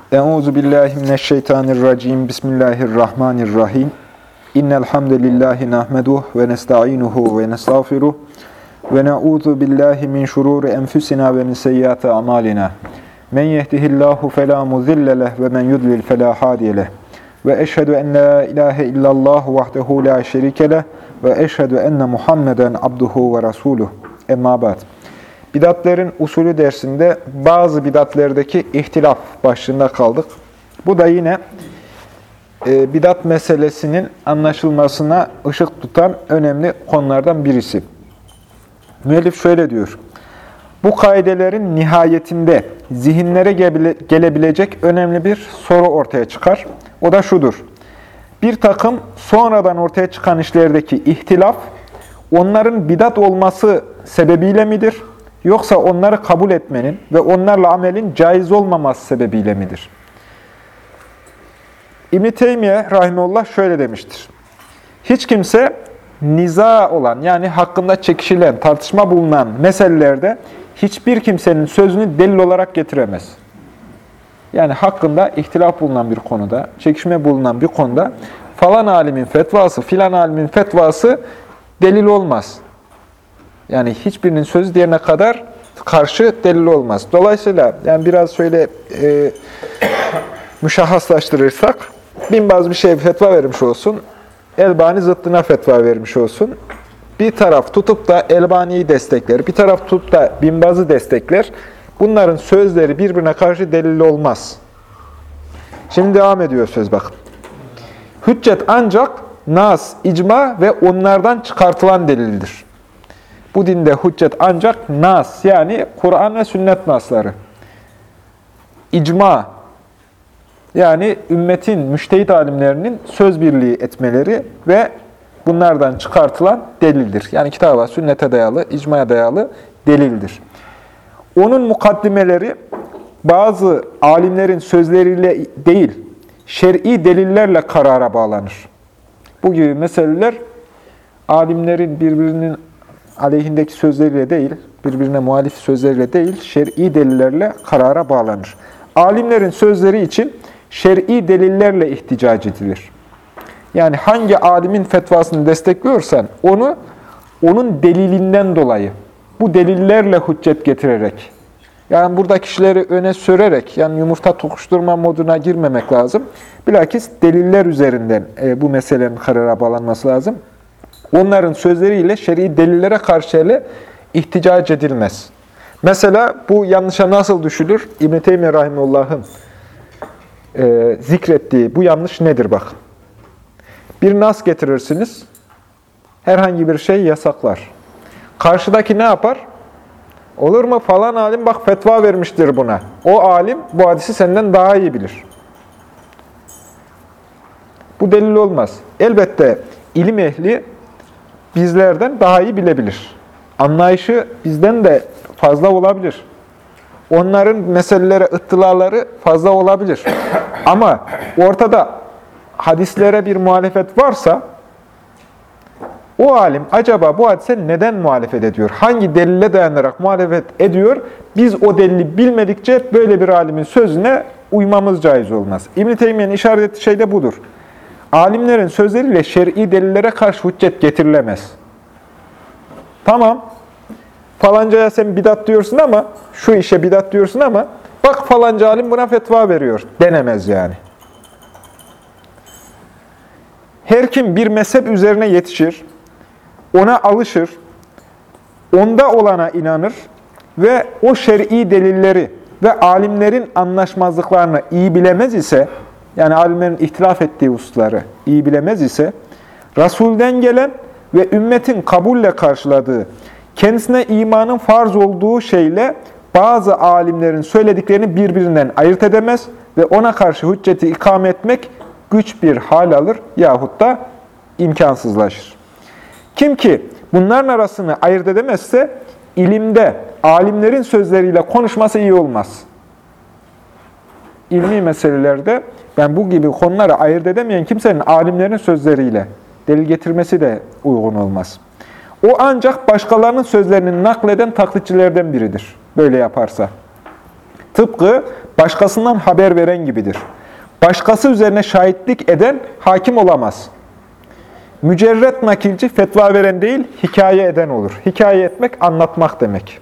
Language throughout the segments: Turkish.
Euzu billahi mineşşeytanirracim. Bismillahirrahmanirrahim. İnnel hamdelellahi nahmeduhu ve nestainuhu ve nestağfiruh ve na'udzu billahi min şururi enfusina ve min seyyiati amalina. Men yehdihillahu fela mudille leh ve men yudlil fela hadiye leh. Ve eşhedü en la ilahe illallah vahdehu la şerike leh ve eşhedü enne Muhammeden abduhu ve resuluh. Emma ba'd. Bidatlerin usulü dersinde bazı bidatlerdeki ihtilaf başlığında kaldık. Bu da yine bidat meselesinin anlaşılmasına ışık tutan önemli konulardan birisi. Müellif şöyle diyor: bu kaidelerin nihayetinde zihinlere gelebilecek önemli bir soru ortaya çıkar. O da şudur: bir takım sonradan ortaya çıkan işlerdeki ihtilaf, onların bidat olması sebebiyle midir? Yoksa onları kabul etmenin ve onlarla amelin caiz olmaması sebebiyle midir? İbn-i Teymiye rahimehullah şöyle demiştir: hiç kimse niza olan, yani hakkında çekişilen, tartışma bulunan meselelerde hiçbir kimsenin sözünü delil olarak getiremez. Yani hakkında ihtilaf bulunan bir konuda, çekişme bulunan bir konuda falan alimin fetvası, filan alimin fetvası delil olmaz. Yani hiçbirinin sözü diğerine kadar karşı delil olmaz. Dolayısıyla yani biraz şöyle müşahhaslaştırırsak, Bin Baz bir şey fetva vermiş olsun, Elbani zıttına fetva vermiş olsun. Bir taraf tutup da Elbani'yi destekler, bir taraf tutup da Bin Baz'ı destekler. Bunların sözleri birbirine karşı delil olmaz. Şimdi devam ediyor söz, bakın. Hüccet ancak nas, icma ve onlardan çıkartılan delildir. Bu dinde hüccet ancak nas, yani Kur'an ve sünnet nasları. İcma, yani ümmetin müştehit alimlerinin söz birliği etmeleri ve bunlardan çıkartılan delildir. Yani kitaba, sünnete dayalı, icmaya dayalı delildir. Onun mukaddimeleri bazı alimlerin sözleriyle değil, şer'i delillerle karara bağlanır. Bu gibi meseleler alimlerin birbirinin aleyhindeki sözleriyle değil, birbirine muhalif sözleriyle değil, şer'i delillerle karara bağlanır. Alimlerin sözleri için şer'i delillerle ihticac edilir. Yani hangi alimin fetvasını destekliyorsan onun delilinden dolayı, bu delillerle hüccet getirerek, yani burada kişileri öne sürerek, yani yumurta tokuşturma moduna girmemek lazım. Bilakis deliller üzerinden bu meselenin karara bağlanması lazım. Onların sözleriyle şer'i delillere karşı hele ihticac edilmez. Mesela bu yanlışa nasıl düşülür? İbn-i Teymiye Rahimullah'ın zikrettiği bu yanlış nedir bakın. Bir nas getirirsiniz, herhangi bir şey yasaklar. Karşıdaki ne yapar? Olur mu? Falan alim bak fetva vermiştir buna. O alim bu hadisi senden daha iyi bilir. Bu delil olmaz. Elbette ilim ehli bizlerden daha iyi bilebilir. Anlayışı bizden de fazla olabilir. Onların meselelere ıttılaları fazla olabilir. Ama ortada hadislere bir muhalefet varsa, o alim acaba bu hadise neden muhalefet ediyor? Hangi delile dayanarak muhalefet ediyor? Biz o delili bilmedikçe böyle bir alimin sözüne uymamız caiz olmaz. İbn-i Teymiye'nin işaret ettiği şey de budur. Alimlerin sözleriyle şer'i delillere karşı hüccet getirilemez. Tamam, falancaya sen bidat diyorsun ama, şu işe bidat diyorsun ama, bak falanca alim buna fetva veriyor denemez yani. Her kim bir mezhep üzerine yetişir, ona alışır, onda olana inanır ve o şer'i delilleri ve alimlerin anlaşmazlıklarını iyi bilemez ise, yani alimlerin ihtilaf ettiği hususları iyi bilemez ise, Resul'den gelen ve ümmetin kabulle karşıladığı, kendisine imanın farz olduğu şeyle bazı alimlerin söylediklerini birbirinden ayırt edemez ve ona karşı hücceti ikame etmek güç bir hal alır yahut da imkansızlaşır. Kim ki bunların arasını ayırt edemezse, ilimde alimlerin sözleriyle konuşması iyi olmaz. İlmi meselelerde ben bu gibi konuları ayırt edemeyen kimsenin alimlerin sözleriyle delil getirmesi de uygun olmaz. O ancak başkalarının sözlerini nakleden taklitçilerden biridir, böyle yaparsa. Tıpkı başkasından haber veren gibidir. Başkası üzerine şahitlik eden hakim olamaz. Mücerret nakilci fetva veren değil, hikaye eden olur. Hikaye etmek, anlatmak demek.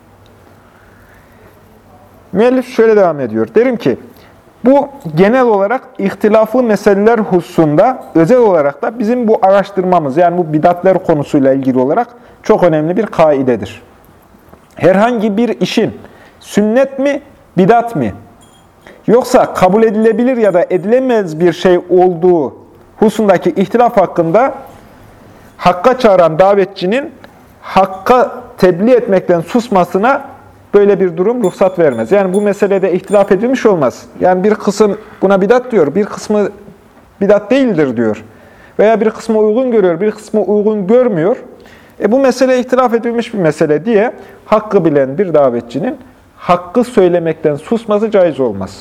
Müellif şöyle devam ediyor. Derim ki, bu genel olarak ihtilaflı meseleler hususunda, özel olarak da bizim bu araştırmamız, yani bu bidatler konusuyla ilgili olarak çok önemli bir kaidedir. Herhangi bir işin sünnet mi, bidat mi, yoksa kabul edilebilir ya da edilemez bir şey olduğu hususundaki ihtilaf hakkında hakka çağıran davetçinin hakka tebliğ etmekten susmasına böyle bir durum ruhsat vermez. Yani bu meselede ihtilaf edilmiş olmaz. Yani bir kısım buna bidat diyor, bir kısmı bidat değildir diyor. Veya bir kısmı uygun görüyor, bir kısmı uygun görmüyor. Bu mesele ihtilaf edilmiş bir mesele diye hakkı bilen bir davetçinin hakkı söylemekten susması caiz olmaz.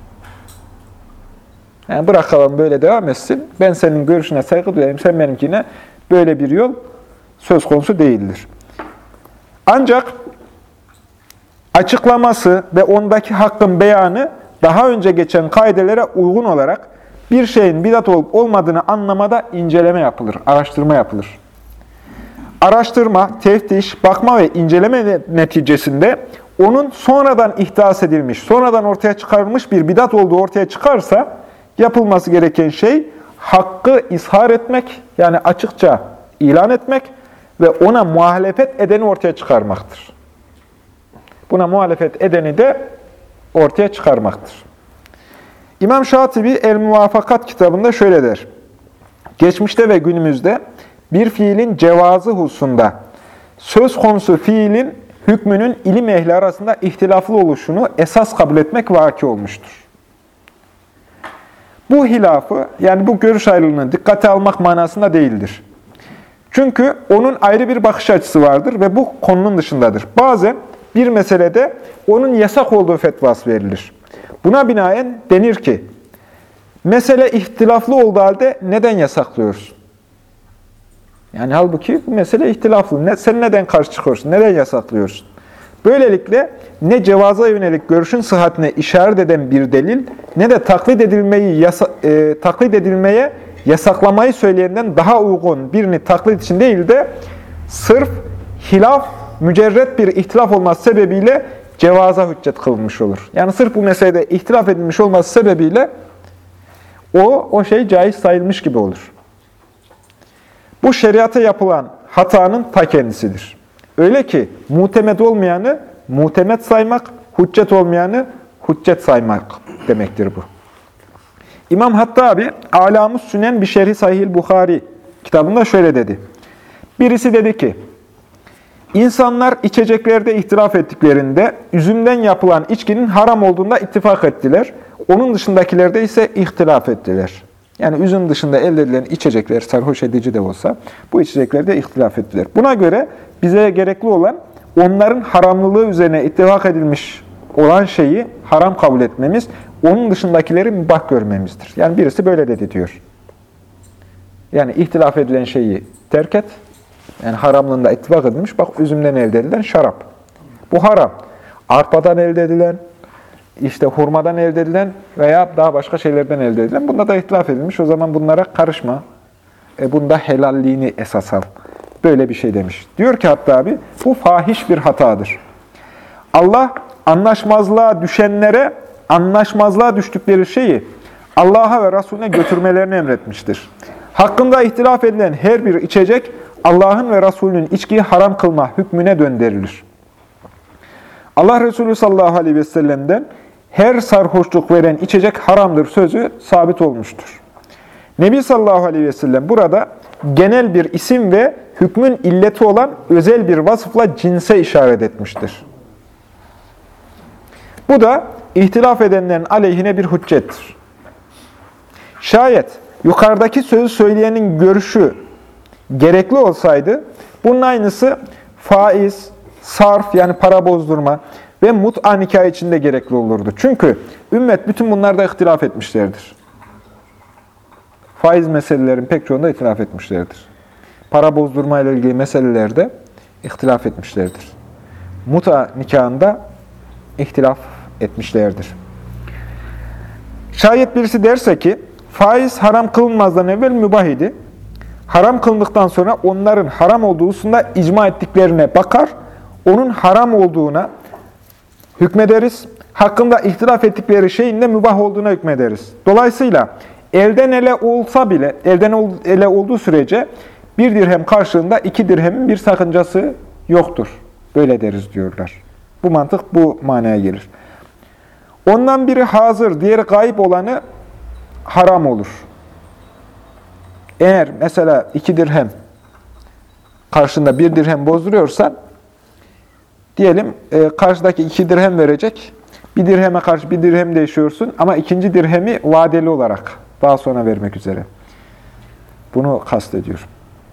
Yani bırakalım böyle devam etsin. Ben senin görüşüne saygı duyayım, sen benimkine, böyle bir yol söz konusu değildir. Ancak açıklaması ve ondaki hakkın beyanı daha önce geçen kaidelere uygun olarak bir şeyin bidat olup olmadığını anlamada inceleme yapılır, araştırma yapılır. Araştırma, teftiş, bakma ve inceleme neticesinde onun sonradan ihdas edilmiş, sonradan ortaya çıkarılmış bir bidat olduğu ortaya çıkarsa yapılması gereken şey hakkı ishar etmek, yani açıkça ilan etmek ve ona muhalefet edeni ortaya çıkarmaktır. Buna muhalefet edeni de ortaya çıkarmaktır. İmam Şatibi El-Muvafakat kitabında şöyle der. Geçmişte ve günümüzde bir fiilin cevazı hususunda söz konusu fiilin hükmünün ilim ehli arasında ihtilaflı oluşunu esas kabul etmek vaki olmuştur. Bu hilafı, yani bu görüş ayrılığını dikkate almak manasında değildir. Çünkü onun ayrı bir bakış açısı vardır ve bu konunun dışındadır. Bazen bir meselede onun yasak olduğu fetvası verilir. Buna binaen denir ki, mesele ihtilaflı olduğu halde neden yasaklıyorsun? Yani halbuki bu mesele ihtilaflı. Sen neden karşı çıkıyorsun? Neden yasaklıyorsun? Böylelikle ne cevaza yönelik görüşün sıhhatine işaret eden bir delil, ne de taklit edilmeye yasaklamayı söyleyenden daha uygun birini taklit için değil de sırf hilaf, mücerret bir ihtilaf olması sebebiyle cevaza hüccet kılınmış olur. Yani sırf bu meselede ihtilaf edilmiş olması sebebiyle o şey caiz sayılmış gibi olur. Bu şeriata yapılan hatanın ta kendisidir. Öyle ki mutemet olmayanı mutemet saymak, hüccet olmayanı hüccet saymak demektir bu. İmam Hattabi, Alam-ı Sünen bir Şerh-i Sahih Buhari kitabında şöyle dedi. Birisi dedi ki, İnsanlar içeceklerde ihtilaf ettiklerinde üzümden yapılan içkinin haram olduğunda ittifak ettiler. Onun dışındakilerde ise ihtilaf ettiler. Yani üzüm dışında elde edilen içecekler, sarhoş edici de olsa, bu içeceklerde ihtilaf ettiler. Buna göre bize gerekli olan onların haramlılığı üzerine ittifak edilmiş olan şeyi haram kabul etmemiz, onun dışındakileri mübah görmemizdir. Yani birisi böyle dedi diyor. Yani ihtilaf edilen şeyi terk et. Yani haramlığında ittifak edilmiş. Bak üzümden elde edilen şarap. Bu haram. Arpadan elde edilen, işte hurmadan elde edilen veya daha başka şeylerden elde edilen. Bunda da ihtilaf edilmiş. O zaman bunlara karışma. Bunda helalliğini esas al. Böyle bir şey demiş. Diyor ki hatta abi, bu fahiş bir hatadır. Allah anlaşmazlığa düşenlere anlaşmazlığa düştükleri şeyi Allah'a ve Resulüne götürmelerini emretmiştir. Hakkında ihtilaf edilen her bir içecek Allah'ın ve Resulünün içkiyi haram kılma hükmüne döndürülür. Allah Resulü sallallahu aleyhi ve sellem'den her sarhoşluk veren içecek haramdır sözü sabit olmuştur. Nebi sallallahu aleyhi ve sellem burada genel bir isim ve hükmün illeti olan özel bir vasıfla cinse işaret etmiştir. Bu da ihtilaf edenlerin aleyhine bir hüccettir. Şayet yukarıdaki sözü söyleyenin görüşü gerekli olsaydı, bunun aynısı faiz, sarf yani para bozdurma ve mut'a nikahı için de gerekli olurdu. Çünkü ümmet bütün bunlarda ihtilaf etmişlerdir. Faiz meselelerin pek çoğunda ihtilaf etmişlerdir. Para bozdurma ile ilgili meselelerde ihtilaf etmişlerdir. Mut'a nikahında ihtilaf etmişlerdir. Şayet birisi derse ki, faiz haram kılınmazdan evvel mübah idi. Haram kılındıktan sonra onların haram olduğu hususunda icma ettiklerine bakar, onun haram olduğuna hükmederiz. Hakkında ihtilaf ettikleri şeyin de mübah olduğuna hükmederiz. Dolayısıyla elden ele olsa bile, elden ele olduğu sürece bir dirhem karşılığında 2 dirhemin bir sakıncası yoktur. Böyle deriz diyorlar. Bu mantık bu manaya gelir. Ondan biri hazır, diğeri gayip olanı haram olur. Eğer mesela 2 dirhem karşında 1 dirhem bozduruyorsan, diyelim karşıdaki 2 dirhem verecek, 1 dirheme karşı 1 dirhem değişiyorsun ama ikinci dirhemi vadeli olarak daha sonra vermek üzere. Bunu kastediyor.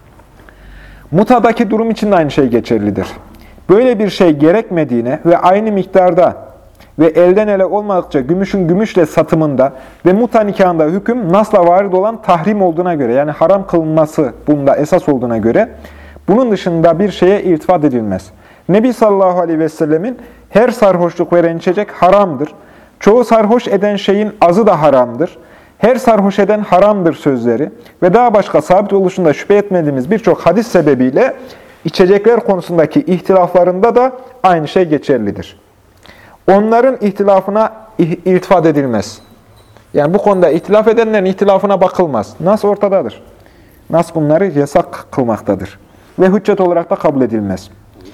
Mutadaki durum için de aynı şey geçerlidir. Böyle bir şey gerekmediğine ve aynı miktarda ve elden ele olmadıkça gümüşün gümüşle satımında ve muta nikahında hüküm nasla varid olan tahrim olduğuna göre, yani haram kılınması bunda esas olduğuna göre, bunun dışında bir şeye irtifat edilmez. Nebi sallallahu aleyhi ve sellemin her sarhoşluk veren içecek haramdır. Çoğu sarhoş eden şeyin azı da haramdır. Her sarhoş eden haramdır sözleri ve daha başka sabit oluşunda şüphe etmediğimiz birçok hadis sebebiyle içecekler konusundaki ihtilaflarında da aynı şey geçerlidir. Onların ihtilafına iltifat edilmez. Yani bu konuda ihtilaf edenlerin ihtilafına bakılmaz. Nas ortadadır. Nas bunları yasak kılmaktadır. Ve hüccet olarak da kabul edilmez.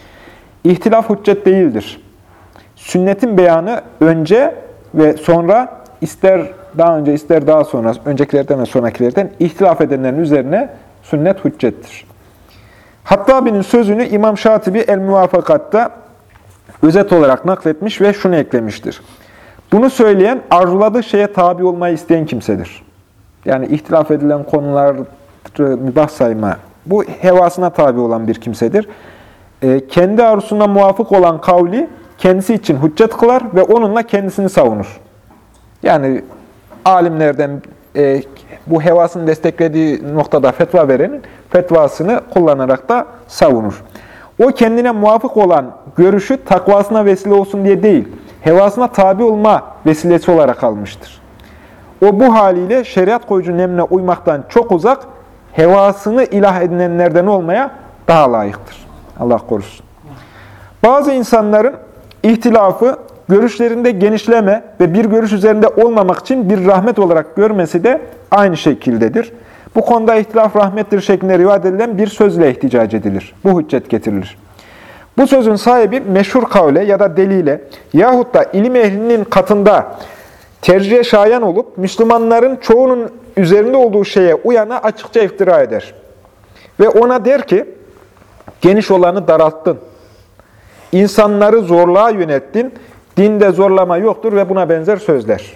İhtilaf hüccet değildir. Sünnetin beyanı önce ve sonra, ister daha önce ister daha sonra, öncekilerden ve sonrakilerden ihtilaf edenlerin üzerine sünnet hüccettir. Hattabi'nin sözünü İmam Şatibi El-Muvafakat'ta özet olarak nakletmiş ve şunu eklemiştir. Bunu söyleyen, arzuladığı şeye tabi olmayı isteyen kimsedir. Yani ihtilaf edilen konuları mübah sayma, bu hevasına tabi olan bir kimsedir. Kendi arzusuna muvafık olan kavli kendisi için hüccet kılar ve onunla kendisini savunur. Yani alimlerden bu hevasını desteklediği noktada fetva verenin fetvasını kullanarak da savunur. O kendine muvafık olan görüşü takvasına vesile olsun diye değil, hevasına tabi olma vesilesi olarak almıştır. O bu haliyle şeriat koyucunun emrine uymaktan çok uzak, hevasını ilah edinenlerden olmaya daha layıktır. Allah korusun. Bazı insanların ihtilafı, görüşlerinde genişleme ve bir görüş üzerinde olmamak için bir rahmet olarak görmesi de aynı şekildedir. Bu konuda ihtilaf rahmettir şeklinde rivayet edilen bir sözle ihticac edilir. Bu hüccet getirilir. Bu sözün sahibi meşhur kavle ya da delile yahut da ilim ehlinin katında tercihe şayan olup Müslümanların çoğunun üzerinde olduğu şeye uyana açıkça iftira eder. Ve ona der ki, geniş olanı daralttın, insanları zorluğa yönelttin, dinde zorlama yoktur ve buna benzer sözler.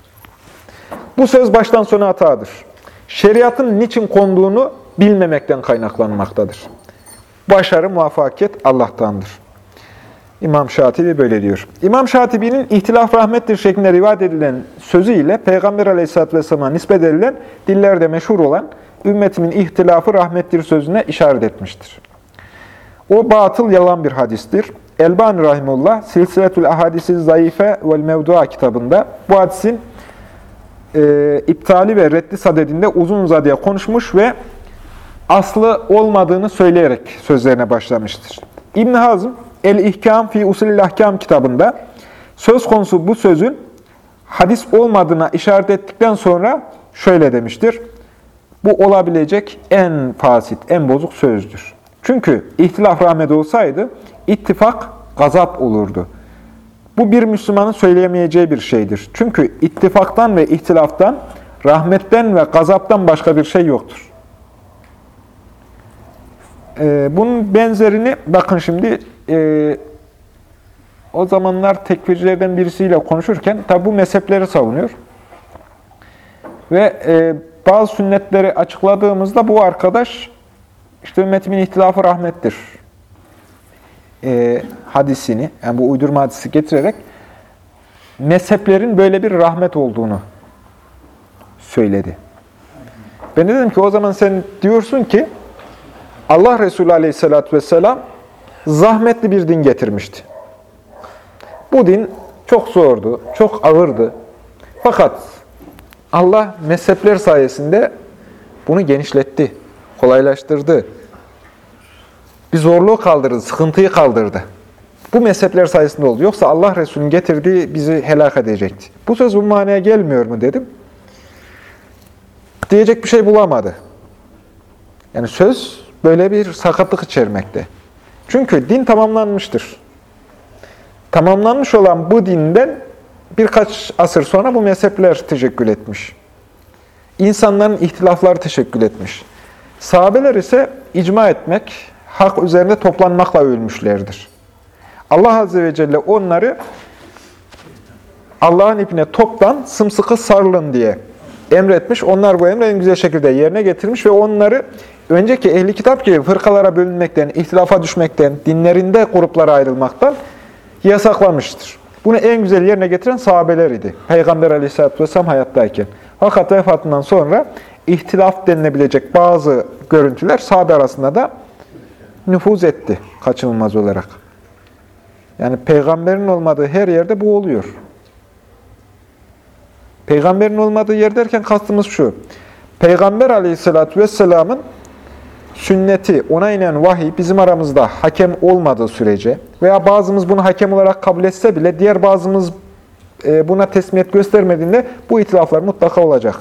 Bu söz baştan sona hatadır. Şeriatın niçin konduğunu bilmemekten kaynaklanmaktadır. Başarı, muvaffakiyet Allah'tandır. İmam Şatibi böyle diyor. İmam Şatibi'nin ihtilaf rahmettir şeklinde rivayet edilen sözüyle Peygamber Aleyhisselatü Vesselam'a nispet edilen, dillerde meşhur olan ümmetimin ihtilafı rahmettir sözüne işaret etmiştir. O batıl, yalan bir hadistir. Elbani Rahimullah, Silsiletül Ahadisi Zayıfe vel Mevdua kitabında bu hadisin iptali ve reddi sadedinde uzun uzadıya konuşmuş ve aslı olmadığını söyleyerek sözlerine başlamıştır. İbn Hazm, El-İhkam fi Usulül Ahkam kitabında söz konusu bu sözün hadis olmadığına işaret ettikten sonra şöyle demiştir. Bu olabilecek en fasit, en bozuk sözdür. Çünkü ihtilaf rahmet olsaydı ittifak gazap olurdu. Bu bir Müslümanın söyleyemeyeceği bir şeydir. Çünkü ittifaktan ve ihtilaftan, rahmetten ve gazaptan başka bir şey yoktur. Bunun benzerini bakın şimdi o zamanlar tekfircilerden birisiyle konuşurken tabi bu mezhepleri savunuyor. Ve bazı sünnetleri açıkladığımızda bu arkadaş işte ümmetimin ihtilafı rahmettir hadisini, yani bu uydurma hadisi getirerek mezheplerin böyle bir rahmet olduğunu söyledi. Ben dedim ki o zaman sen diyorsun ki Allah Resulü Aleyhisselatü Vesselam zahmetli bir din getirmişti. Bu din çok zordu, çok ağırdı. Fakat Allah mezhepler sayesinde bunu genişletti, kolaylaştırdı. Bir zorluğu kaldırdı, sıkıntıyı kaldırdı. Bu mezhepler sayesinde oldu. Yoksa Allah Resulü'nün getirdiği bizi helak edecekti. Bu söz bu manaya gelmiyor mu dedim. Diyecek bir şey bulamadı. Yani söz böyle bir sakatlık içermekte. Çünkü din tamamlanmıştır. Tamamlanmış olan bu dinden birkaç asır sonra bu mezhepler teşekkül etmiş. İnsanların ihtilafları teşekkül etmiş. Sahabeler ise icma etmek, hak üzerinde toplanmakla övülmüşlerdir. Allah Azze ve Celle onları Allah'ın ipine toptan sımsıkı sarılın diye emretmiş. Onlar bu emri en güzel şekilde yerine getirmiş ve onları önceki ehli kitap gibi fırkalara bölünmekten, ihtilafa düşmekten, dinlerinde gruplara ayrılmaktan yasaklamıştır. Bunu en güzel yerine getiren sahabeler idi. Peygamber Aleyhisselatü Vesselam hayattayken. Fakat vefatından sonra ihtilaf denilebilecek bazı görüntüler sahabe arasında da nüfuz etti kaçınılmaz olarak. Yani peygamberin olmadığı her yerde bu oluyor. Peygamberin olmadığı yer derken kastımız şu. Peygamber Aleyhisselatü Vesselam'ın sünneti, ona inen vahiy bizim aramızda hakem olmadığı sürece veya bazımız bunu hakem olarak kabul etse bile diğer bazımız buna teslimiyet göstermediğinde bu itilaflar mutlaka olacak.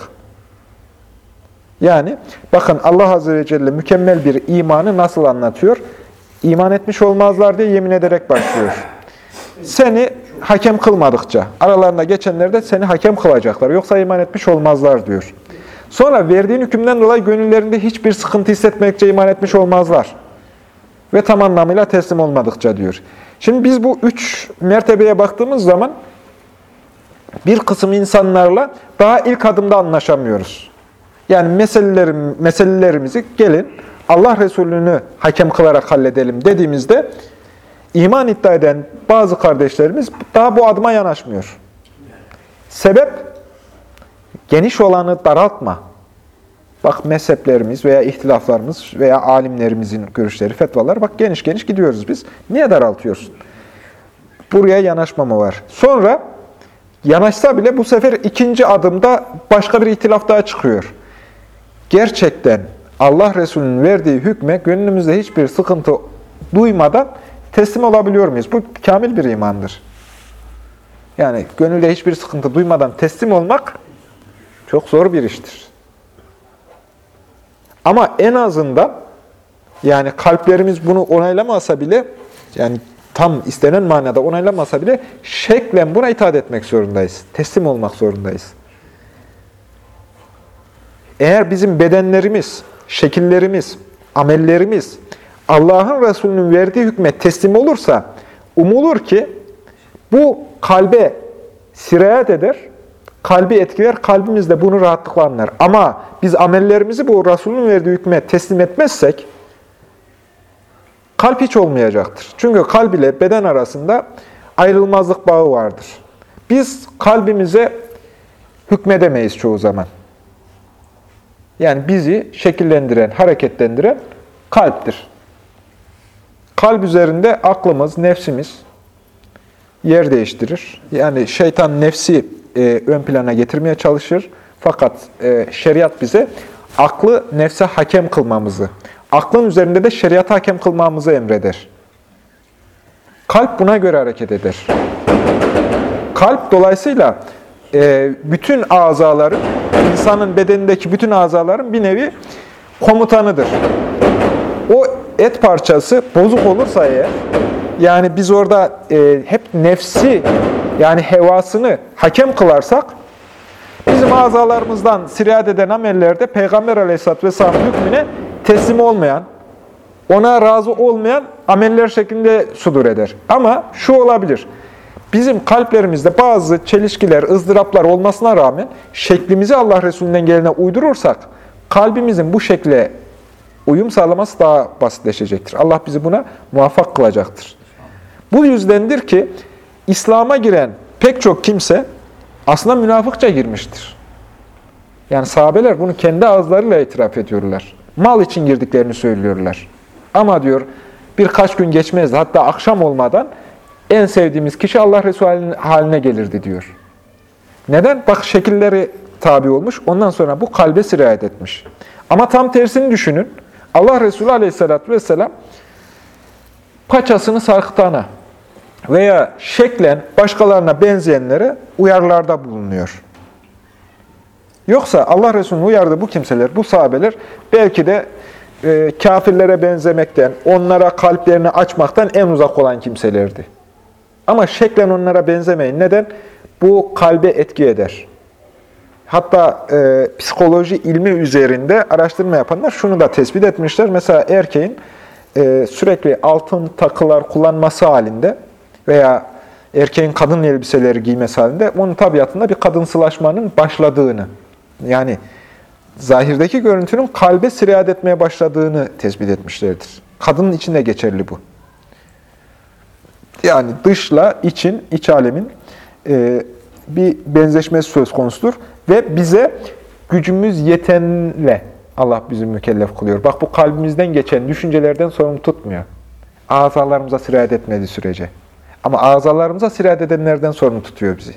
Yani bakın Allah Azze ve Celle mükemmel bir imanı nasıl anlatıyor? İman etmiş olmazlar diye yemin ederek başlıyor. Seni hakem kılmadıkça, aralarında geçenler de seni hakem kılacaklar. Yoksa iman etmiş olmazlar diyor. Sonra verdiğin hükümden dolayı gönüllerinde hiçbir sıkıntı hissetmekçe iman etmiş olmazlar. Ve tam anlamıyla teslim olmadıkça diyor. Şimdi biz bu üç mertebeye baktığımız zaman bir kısım insanlarla daha ilk adımda anlaşamıyoruz. Yani meselelerimizi gelin Allah Resulü'nü hakem kılarak halledelim dediğimizde iman iddia eden bazı kardeşlerimiz daha bu adıma yanaşmıyor. Sebep geniş olanı daraltma. Bak mezheplerimiz veya ihtilaflarımız veya alimlerimizin görüşleri, fetvalar bak geniş geniş gidiyoruz biz. Niye daraltıyorsun? Buraya yanaşmama var. Sonra yanaşsa bile bu sefer ikinci adımda başka bir ihtilaf daha çıkıyor. Gerçekten Allah Resulü'nün verdiği hükme gönlümüzde hiçbir sıkıntı duymadan teslim olabiliyor muyuz? Bu kamil bir imandır. Yani gönülde hiçbir sıkıntı duymadan teslim olmak çok zor bir iştir. Ama en azından yani kalplerimiz bunu onaylamasa bile yani tam istenen manada onaylamasa bile şeklen buna itaat etmek zorundayız. Teslim olmak zorundayız. Eğer bizim bedenlerimiz, şekillerimiz, amellerimiz Allah'ın Resulü'nün verdiği hükme teslim olursa umulur ki bu kalbe sirayet eder, kalbi etkiler, kalbimiz de bunu rahatlıkla anlar. Ama biz amellerimizi bu Resulü'nün verdiği hükme teslim etmezsek kalp hiç olmayacaktır. Çünkü kalb ile beden arasında ayrılmazlık bağı vardır. Biz kalbimize hükmedemeyiz çoğu zaman. Yani bizi şekillendiren, hareketlendiren kalptir. Kalp üzerinde aklımız, nefsimiz yer değiştirir. Yani şeytan nefsi ön plana getirmeye çalışır. Fakat şeriat bize aklı nefse hakem kılmamızı, aklın üzerinde de şeriata hakem kılmamızı emreder. Kalp buna göre hareket eder. Kalp dolayısıyla bütün azaların, insanın bedenindeki bütün azaların bir nevi komutanıdır. O et parçası bozuk olursa eğer, yani biz orada hep nefsi, yani hevasını hakem kılarsak, bizim azalarımızdan sirayet eden amellerde Peygamber Aleyhisselatü Vesselam hükmüne teslim olmayan, ona razı olmayan ameller şeklinde sudur eder. Ama şu olabilir, bizim kalplerimizde bazı çelişkiler, ızdıraplar olmasına rağmen şeklimizi Allah Resulü'nden gelene uydurursak, kalbimizin bu şekle uyum sağlaması daha basitleşecektir. Allah bizi buna muvaffak kılacaktır. Bu yüzdendir ki İslam'a giren pek çok kimse aslında münafıkça girmiştir. Yani sahabeler bunu kendi ağızlarıyla itiraf ediyorlar. Mal için girdiklerini söylüyorlar. Ama diyor birkaç gün geçmezdi, hatta akşam olmadan en sevdiğimiz kişi Allah Resulü haline gelirdi diyor. Neden? Bak şekilleri tabi olmuş. Ondan sonra bu kalbe sirayet etmiş. Ama tam tersini düşünün. Allah Resulü Aleyhisselatü Vesselam paçasını sarkıtana veya şeklen başkalarına benzeyenlere uyarılarda bulunuyor. Yoksa Allah Resulü'nün uyardığı bu kimseler, bu sahabeler belki de kafirlere benzemekten, onlara kalplerini açmaktan en uzak olan kimselerdi. Ama şeklen onlara benzemeyin. Neden? Bu kalbe etki eder. Hatta psikoloji ilmi üzerinde araştırma yapanlar şunu da tespit etmişler. Mesela erkeğin sürekli altın takılar kullanması halinde veya erkeğin kadın elbiseleri giymesi halinde onun tabiatında bir kadınsılaşmanın başladığını, yani zahirdeki görüntünün kalbe sirayet etmeye başladığını tespit etmişlerdir. Kadının içinde geçerli bu. Yani dışla için, iç alemin bir benzeşmesi söz konusudur. Ve bize gücümüz yetenle Allah bizi mükellef kılıyor. Bak bu kalbimizden geçen düşüncelerden sorumlu tutmuyor. Azalarımıza sirayet etmediği sürece. Ama azalarımıza sirayet edenlerden sorumlu tutuyor bizi.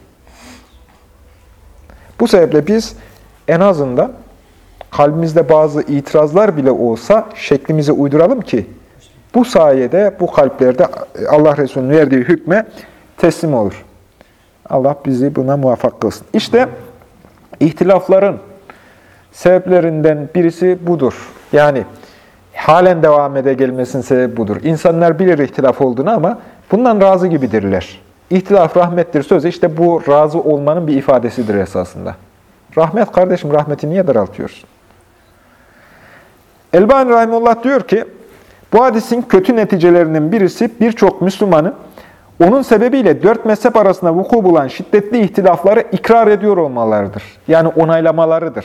Bu sebeple biz en azından kalbimizde bazı itirazlar bile olsa şeklimizi uyduralım ki bu sayede bu kalplerde Allah Resulü'nün verdiği hükme teslim olur. Allah bizi buna muvaffak kılsın. İşte ihtilafların sebeplerinden birisi budur. Yani halen devam gelmesinin sebebi budur. İnsanlar bilir ihtilaf olduğunu ama bundan razı gibidirler. İhtilaf rahmettir sözü işte bu razı olmanın bir ifadesidir esasında. Rahmet kardeşim, rahmeti niye daraltıyorsun? Elbani Rahimullah diyor ki, bu hadisin kötü neticelerinin birisi birçok Müslümanın onun sebebiyle dört mezhep arasında vuku bulan şiddetli ihtilafları ikrar ediyor olmalarıdır. Yani onaylamalarıdır.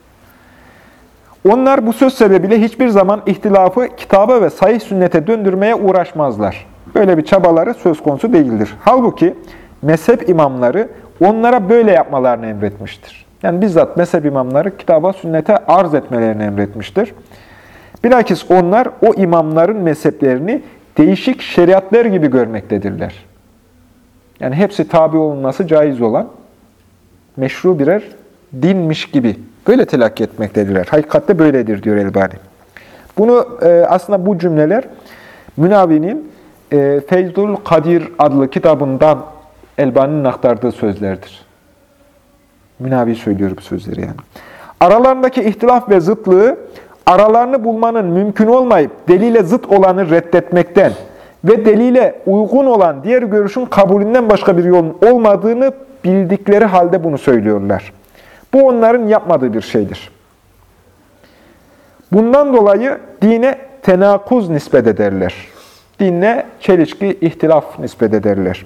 Onlar bu söz sebebiyle hiçbir zaman ihtilafı kitaba ve sahih sünnete döndürmeye uğraşmazlar. Böyle bir çabaları söz konusu değildir. Halbuki mezhep imamları onlara böyle yapmalarını emretmiştir. Yani bizzat mezhep imamları kitaba, sünnete arz etmelerini emretmiştir. Bilakis onlar o imamların mezheplerini değişik şeriatlar gibi görmektedirler. Yani hepsi tabi olunması caiz olan meşru birer dinmiş gibi böyle telakki etmektedirler. Hakikatte böyledir diyor Elbani. Bunu aslında bu cümleler Münavi'nin Feyzul Kadir adlı kitabından Elbani'nin aktardığı sözlerdir. Münavi söylüyor bu sözleri yani. Aralarındaki ihtilaf ve zıtlığı aralarını bulmanın mümkün olmayıp delile zıt olanı reddetmekten ve delile uygun olan diğer görüşün kabulünden başka bir yolun olmadığını bildikleri halde bunu söylüyorlar. Bu onların yapmadığı bir şeydir. Bundan dolayı dine tenakuz nispet ederler. Dinle çelişki, ihtilaf nispet ederler.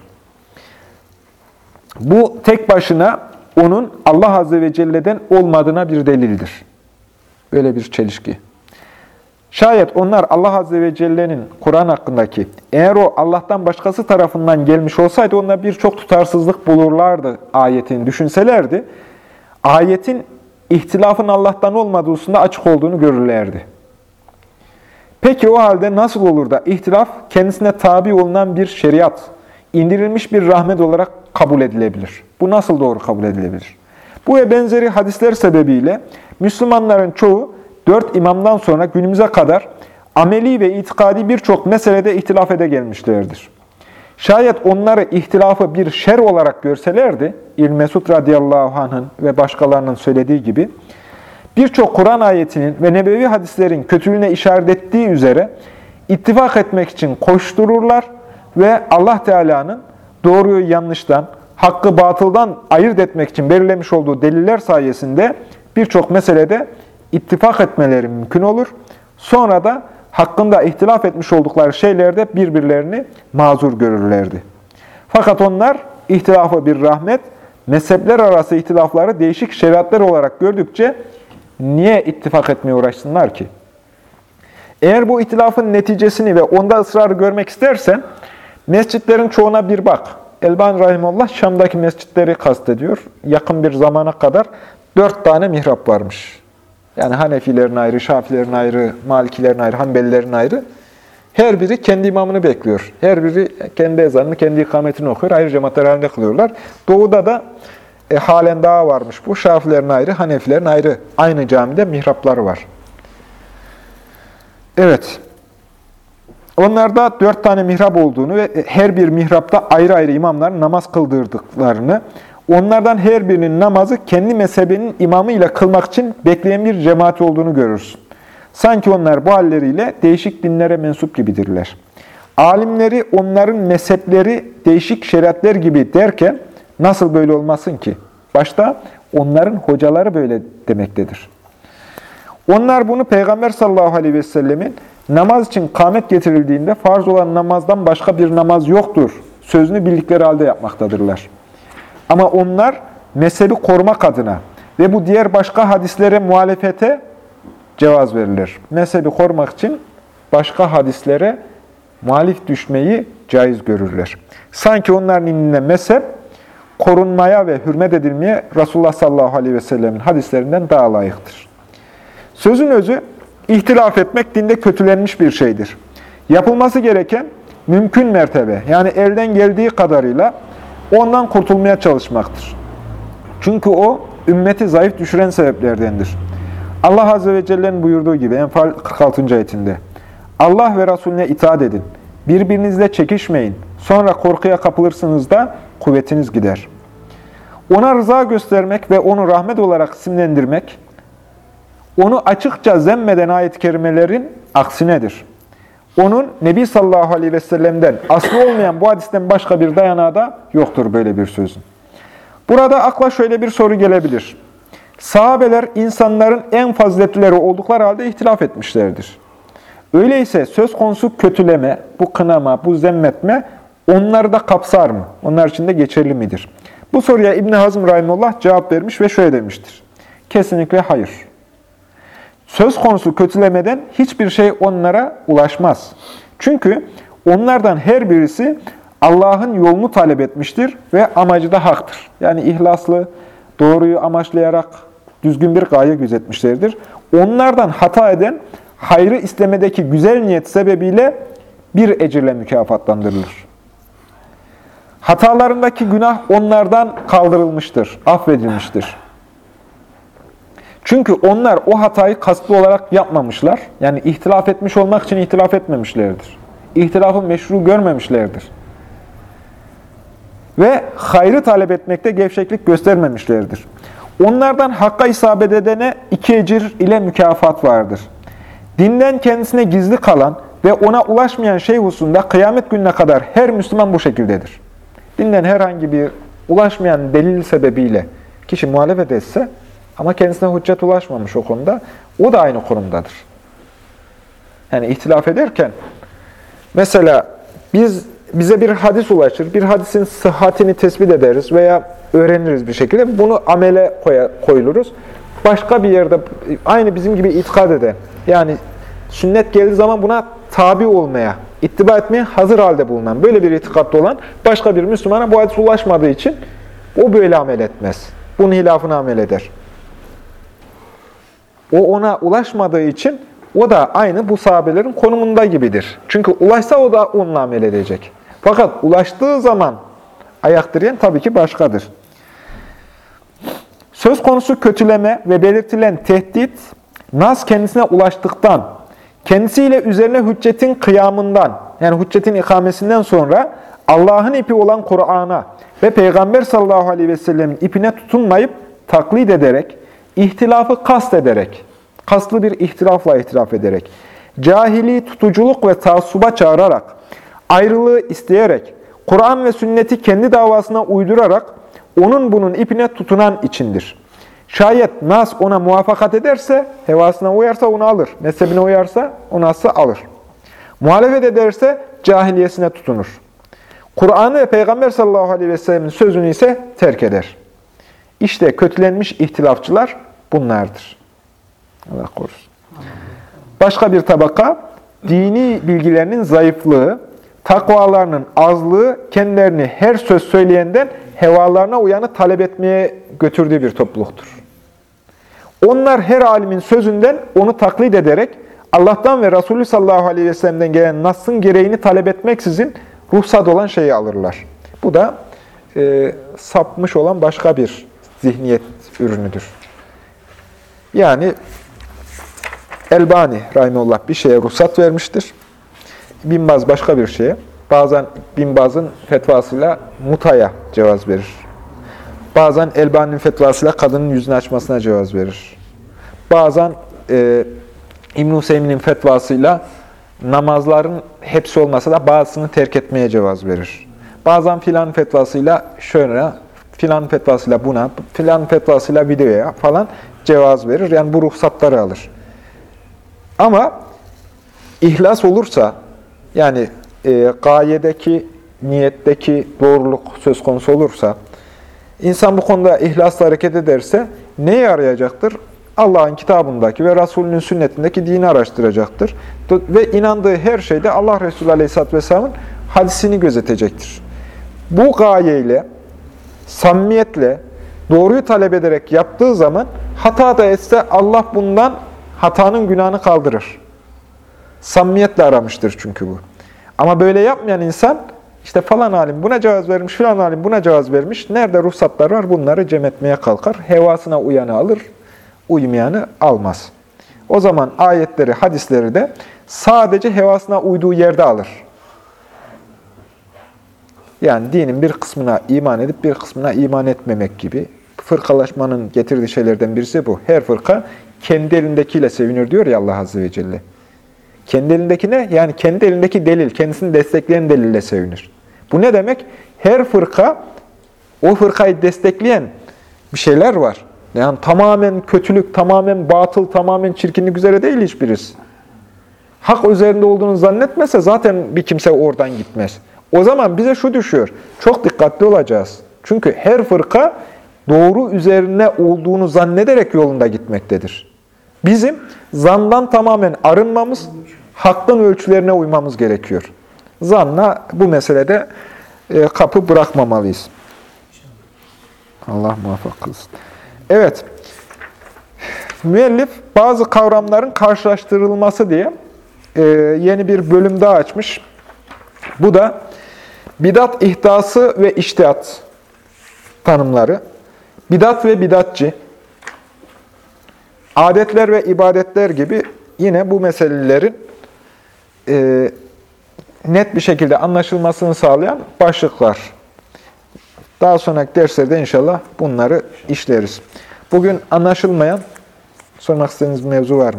Bu tek başına onun Allah Azze ve Celle'den olmadığına bir delildir. Böyle bir çelişki. Şayet onlar Allah Azze ve Celle'nin Kur'an hakkındaki, eğer o Allah'tan başkası tarafından gelmiş olsaydı onlar birçok tutarsızlık bulurlardı ayetini düşünselerdi. Ayetin ihtilafın Allah'tan olmadığı hususunda açık olduğunu görürlerdi. Peki o halde nasıl olur da ihtilaf kendisine tabi olunan bir şeriat, indirilmiş bir rahmet olarak kabul edilebilir? Bu nasıl doğru kabul edilebilir? Bu ve benzeri hadisler sebebiyle Müslümanların çoğu 4 imamdan sonra günümüze kadar ameli ve itikadi birçok meselede ihtilaf ede gelmişlerdir. Şayet onları ihtilafı bir şer olarak görselerdi, İbn Mesud radıyallahu anh'ın ve başkalarının söylediği gibi, birçok Kur'an ayetinin ve nebevi hadislerin kötülüğüne işaret ettiği üzere ittifak etmek için koştururlar ve Allah Teala'nın doğruyu yanlıştan, hakkı batıldan ayırt etmek için belirlemiş olduğu deliller sayesinde birçok meselede ittifak etmeleri mümkün olur. Sonra da hakkında ihtilaf etmiş oldukları şeylerde birbirlerini mazur görürlerdi. Fakat onlar ihtilafı bir rahmet, mezhepler arası ihtilafları değişik şeriatlar olarak gördükçe niye ittifak etmeye uğraşsınlar ki? Eğer bu ihtilafın neticesini ve onda ısrarı görmek istersen, mescitlerin çoğuna bir bak. Elbani Rahimullah Şam'daki mescitleri kastediyor. Yakın bir zamana kadar 4 tane mihrap varmış. Yani Hanefilerin ayrı, Şafilerin ayrı, Malikilerin ayrı, Hanbelilerin ayrı. Her biri kendi imamını bekliyor. Her biri kendi ezanını, kendi ikametini okuyor. Ayrı cemaatler halinde kılıyorlar. Doğuda da halen daha varmış bu. Şafilerin ayrı, Hanefilerin ayrı. Aynı camide mihrapları var. Evet. Onlarda 4 tane mihrap olduğunu ve her bir mihrapta ayrı ayrı imamların namaz kıldırdıklarını, onlardan her birinin namazı kendi mezhebinin imamıyla kılmak için bekleyen bir cemaat olduğunu görürsün. Sanki onlar bu halleriyle değişik dinlere mensup gibidirler. Alimleri onların mezhepleri değişik şeriatler gibi derken nasıl böyle olmasın ki? Başta onların hocaları böyle demektedir. Onlar bunu Peygamber sallallahu aleyhi ve sellemin namaz için kâmet getirildiğinde farz olan namazdan başka bir namaz yoktur sözünü bildikleri halde yapmaktadırlar. Ama onlar mezhebi korumak adına ve bu diğer başka hadislere muhalefete cevaz verilir. Mezhebi korumak için başka hadislere muhalif düşmeyi caiz görürler. Sanki onların indinde mezhep korunmaya ve hürmet edilmeye Resulullah sallallahu aleyhi ve sellemin hadislerinden daha layıktır. Sözün özü, ihtilaf etmek dinde kötülenmiş bir şeydir. Yapılması gereken mümkün mertebe, yani elden geldiği kadarıyla ondan kurtulmaya çalışmaktır. Çünkü o, ümmeti zayıf düşüren sebeplerdendir. Allah Azze ve Celle'nin buyurduğu gibi Enfal 46. ayetinde, Allah ve Resulüne itaat edin, birbirinizle çekişmeyin, sonra korkuya kapılırsınız da kuvvetiniz gider. Ona rıza göstermek ve onu rahmet olarak isimlendirmek, onu açıkça zemmeden ayet-i kerimelerin aksinedir. Onun Nebi sallallahu aleyhi ve sellem'den aslı olmayan bu hadisten başka bir dayanağı da yoktur böyle bir sözün. Burada akla şöyle bir soru gelebilir. Sahabeler insanların en faziletlileri oldukları halde ihtilaf etmişlerdir. Öyleyse söz konusu kötüleme, bu kınama, bu zemmetme onları da kapsar mı? Onlar için de geçerli midir? Bu soruya İbn Hazm rahimehullah cevap vermiş ve şöyle demiştir. Kesinlikle hayır. Söz konusu kötülemeden hiçbir şey onlara ulaşmaz. Çünkü onlardan her birisi Allah'ın yolunu talep etmiştir ve amacı da haktır. Yani ihlaslı, doğruyu amaçlayarak düzgün bir gaye gözetmişlerdir. Onlardan hata eden, hayrı istemedeki güzel niyet sebebiyle bir ecirle mükafatlandırılır. Hatalarındaki günah onlardan kaldırılmıştır, affedilmiştir. Çünkü onlar o hatayı kastlı olarak yapmamışlar. Yani ihtilaf etmiş olmak için ihtilaf etmemişlerdir. İhtilafı meşru görmemişlerdir. Ve hayrı talep etmekte gevşeklik göstermemişlerdir. Onlardan hakka isabet edene 2 ecir ile mükafat vardır. Dinden kendisine gizli kalan ve ona ulaşmayan şey hususunda kıyamet gününe kadar her Müslüman bu şekildedir. Dinden herhangi bir ulaşmayan delil sebebiyle kişi muhalefet etse ama kendisine hüccet ulaşmamış o konuda, o da aynı konumdadır. Yani ihtilaf ederken, mesela bize bir hadis ulaşır, bir hadisin sıhhatini tespit ederiz veya öğreniriz bir şekilde, bunu amele koyuluruz. Başka bir yerde aynı bizim gibi itikad eden, yani sünnet geldiği zaman buna tabi olmaya, ittiba etmeye hazır halde bulunan, böyle bir itikatta olan başka bir Müslümana bu hadis ulaşmadığı için o böyle amel etmez. Bunun hilafına amel eder. O ona ulaşmadığı için o da aynı bu sahabelerin konumunda gibidir. Çünkü ulaşsa o da onunla amel edecek. Fakat ulaştığı zaman ayak direyen tabii ki başkadır. Söz konusu kötüleme ve belirtilen tehdit, nas kendisine ulaştıktan, kendisiyle üzerine hüccetin kıyamından, yani hüccetin ikamesinden sonra Allah'ın ipi olan Kur'an'a ve Peygamber sallallahu aleyhi ve sellemin ipine tutunmayıp taklit ederek, ihtilafı kast ederek, kaslı bir ihtilafla ihtilaf ederek, cahili tutuculuk ve taassuba çağırarak, ayrılığı isteyerek, Kur'an ve sünneti kendi davasına uydurarak, onun bunun ipine tutunan içindir. Şayet nas ona muvaffakat ederse, hevasına uyarsa onu alır, mezhebine uyarsa onu alır. Muhalefet ederse cahiliyesine tutunur. Kur'an'ı ve Peygamber sallallahu aleyhi ve sellem'in sözünü ise terk eder. İşte kötülenmiş ihtilafçılar bunlardır. Allah korusun. Başka bir tabaka, dini bilgilerinin zayıflığı, takvalarının azlığı kendilerini her söz söyleyenden hevalarına uyanı talep etmeye götürdüğü bir topluluktur. Onlar her alimin sözünden onu taklit ederek Allah'tan ve Resulü sallallahu aleyhi ve sellem'den gelen Nas'ın gereğini talep etmeksizin ruhsat olan şeyi alırlar. Bu da sapmış olan başka bir zihniyet ürünüdür. Yani Elbani rahimehullah bir şeye ruhsat vermiştir. Bin Baz başka bir şeye. Bazen Bin Baz'ın fetvasıyla mutaya cevaz verir. Bazen Elbani'nin fetvasıyla kadının yüzünü açmasına cevaz verir. Bazen İbn-i Hüseyin'in fetvasıyla namazların hepsi olmasa da bazısını terk etmeye cevaz verir. Bazen filan fetvasıyla şöyle, filan fetvasıyla buna, filan fetvasıyla videoya falan cevaz verir. Yani bu ruhsatları alır. Ama ihlas olursa, yani gayedeki, niyetteki doğruluk söz konusu olursa, insan bu konuda ihlasla hareket ederse neye yarayacaktır? Allah'ın kitabındaki ve Resulünün sünnetindeki dini araştıracaktır. Ve inandığı her şeyde Allah Resulü Aleyhisselatü Vesselam'ın hadisini gözetecektir. Bu gayeyle, samimiyetle, doğruyu talep ederek yaptığı zaman hata da etse Allah bundan hatanın günahını kaldırır. Samimiyetle aramıştır çünkü bu. Ama böyle yapmayan insan, işte falan alim buna cevaz vermiş, filan alim buna cevaz vermiş. Nerede ruhsatlar var bunları cem etmeye kalkar. Hevasına uyanı alır, uymayanı almaz. O zaman ayetleri, hadisleri de sadece hevasına uyduğu yerde alır. Yani dinin bir kısmına iman edip bir kısmına iman etmemek gibi. Fırkalaşmanın getirdiği şeylerden birisi bu. Her fırka kendi elindekiyle sevinir diyor ya Allah Azze ve Celle. Kendi elindeki ne? Yani kendi elindeki delil, kendisini destekleyen delille sevinir. Bu ne demek? Her fırka, o fırkayı destekleyen bir şeyler var. Yani tamamen kötülük, tamamen batıl, tamamen çirkinlik üzere değil hiçbirisi. Hak üzerinde olduğunu zannetmese zaten bir kimse oradan gitmez. O zaman bize şu düşüyor, çok dikkatli olacağız. Çünkü her fırka doğru üzerine olduğunu zannederek yolunda gitmektedir. Bizim zandan tamamen arınmamız, hakkın ölçülerine uymamız gerekiyor. Zanla bu meselede kapı bırakmamalıyız. Allah muvaffak kılsın. Evet, müellif bazı kavramların karşılaştırılması diye yeni bir bölüm daha açmış. Bu da bidat ihdası ve içtihat tanımları, bidat ve bidatçı, adetler ve ibadetler gibi yine bu meselelerin net bir şekilde anlaşılmasını sağlayan başlıklar. Daha sonraki derslerde inşallah bunları işleriz. Bugün anlaşılmayan, sormak istediğiniz bir mevzu var mı?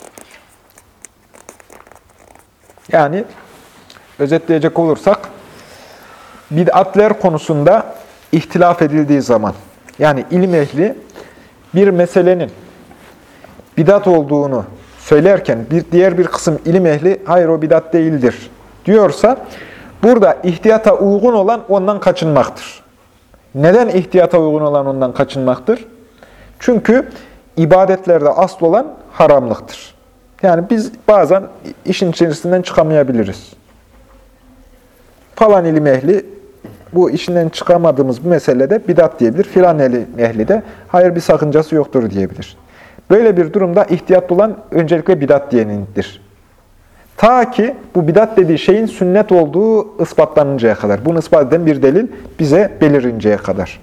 Yani özetleyecek olursak, bid'atler konusunda ihtilaf edildiği zaman, yani ilim ehli bir meselenin bidat olduğunu söylerken, diğer bir kısım ilim ehli, hayır o bidat değildir diyorsa, burada ihtiyata uygun olan ondan kaçınmaktır. Neden ihtiyata uygun olan ondan kaçınmaktır? Çünkü ibadetlerde asıl olan haramlıktır. Yani biz bazen işin içerisinden çıkamayabiliriz. Falan ilim ehli bu işinden çıkamadığımız bir meselede bidat diyebilir. Filan ehli de hayır bir sakıncası yoktur diyebilir. Böyle bir durumda ihtiyatlı olan öncelikle bidat diyenindir. Ta ki bu bidat dediği şeyin sünnet olduğu ispatlanıncaya kadar. Bunu ispat eden bir delil bize belirinceye kadar.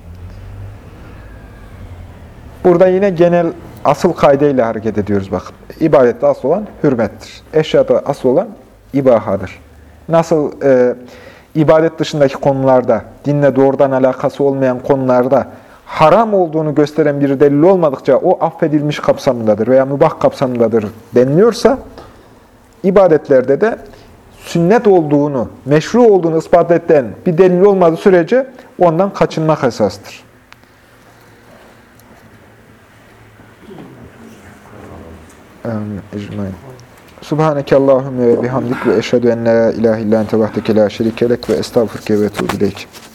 Burada yine genel asıl kaideyle hareket ediyoruz bakın. İbadette asıl olan hürmettir. Eşyada asıl olan ibahadır. Nasıl ibadet dışındaki konularda, dinle doğrudan alakası olmayan konularda haram olduğunu gösteren bir delil olmadıkça o affedilmiş kapsamındadır veya mübah kapsamındadır deniliyorsa, ibadetlerde de sünnet olduğunu, meşru olduğunu ispat eden bir delil olmadığı sürece ondan kaçınmak esastır. Ecmaîn. Subhaneke Allahümme ve bihamdik ve eşhedü en la ilahe illa ente vahdeke la şerike lek ve estağfurke ve etûbü ileyk.